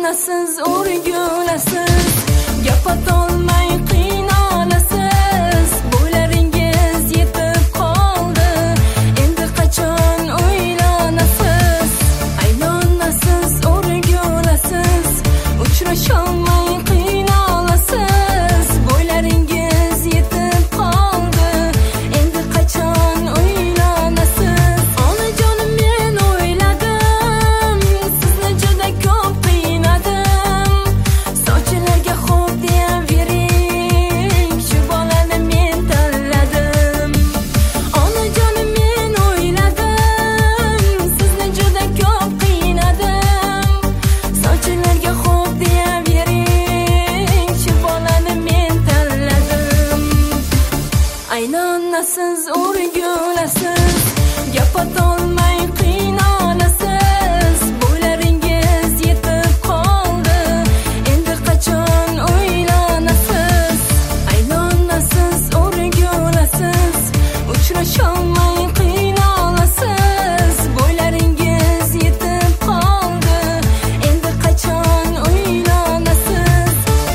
Aylonasiz o'rgulasiz, gapatolmay qiynalasiz. Bo'ylaringiz yetib qoldi, endi qachon o'ylanasiz? Aylonasiz o'rgulasiz, uchrasholmay qiynalasiz. Bo'ylaringiz yetib qoldi, endi qachon o'ylanasiz? Onajonim, men o'yladim, sizni juda ko'p qiynadim. Sochilarga xo'p deyavering, shu bolani men tanladim. Onajonim, men o'yladim, sizni juda ko'p qiynadim. Sochilarga xo'p deyavering, shu bolani men tanladim. Aylonasiz o'rgulasiz, gapatolmay qiynalasiz. Bo'ylaringiz yetib qoldi, endi qachon o'ylanasiz? Aylonasiz o'rgulasiz, uchrasholmay qiynalasiz. Bo'ylaringiz yetib qoldi, endi qachon o'ylanasiz?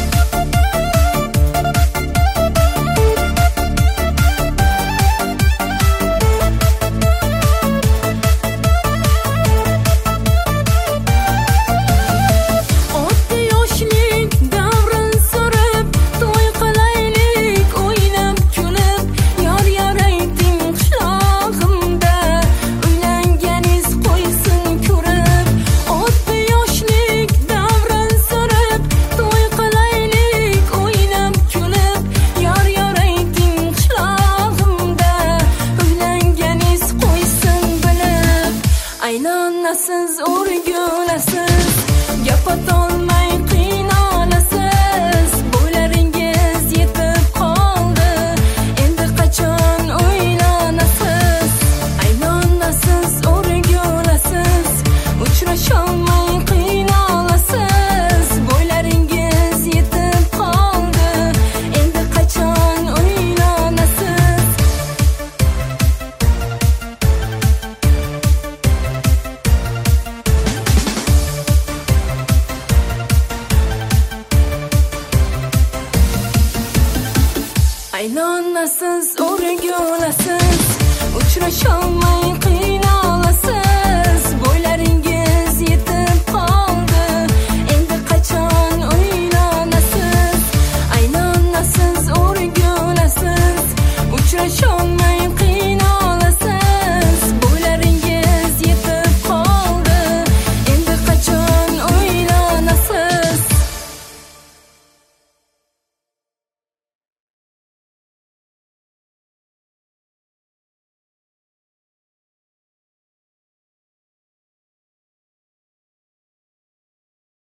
Oddiy yoshlik davrin surib, to'y qilaylik o'ynab kulib. Yor ayting qishlog'imda, uylanganiz qo'ysin ko'rib. Oddiy yoshlik davrin surib, to'y qilaylik o'ynab kulib. Yor ayting qishlog'imda, uylanganiz qo'ysin bilib. Aylonasiz o'rgulasiz, gapatolmay qiynalasiz. Bo'ylaringiz yetib qoldi, endi qachon o'ylanasiz? Aylonasiz o'rgulasiz, uchrasholmay qiynalasiz. Bo'ylaringiz yetib qoldi, endi qachon o'ylanasiz? Aylonasiz o'rgulasiz, uchrasholmay